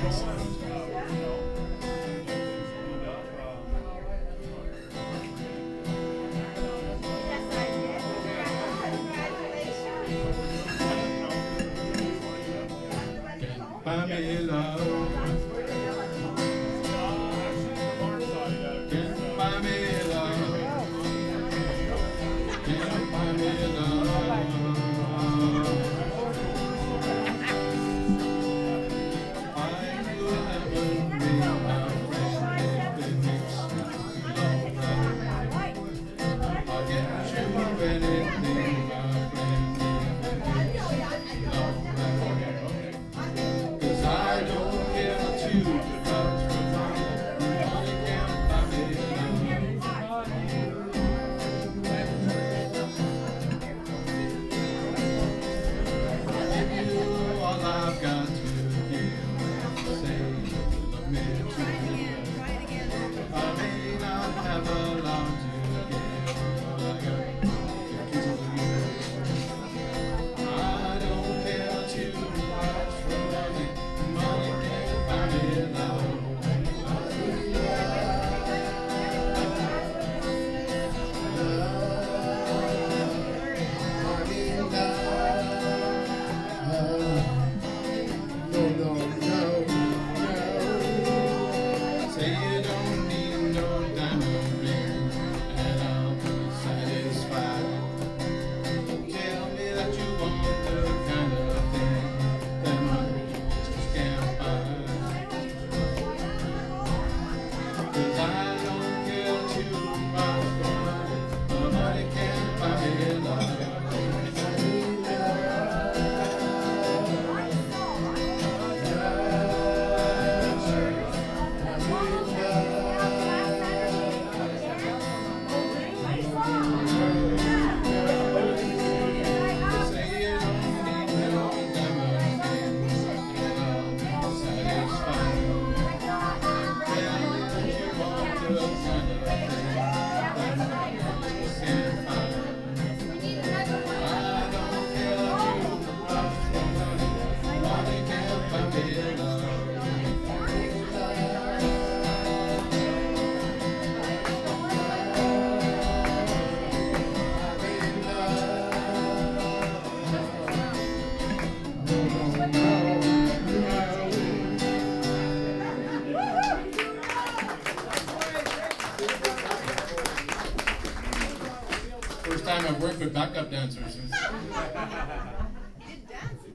Buy me love. Can't buy me love. Can't buy me love. I will never be my friend if it makes you love. I'll get you anything, my friend, if it makes you love. I don't care too much for money. Money can't buy me love. I'll give you all I've got to give. Say you love me true. I may not have a lot to give, but I got to give to you. I don't care too much for money. Money can't buy me love. Say you don't need no diamond ring, and I'll be satisfied. Tell me that you want the kind of thing that money just can't buy. 'Cause I don't care too much for money, but money can't buy me love. First time I've worked with backup dancers.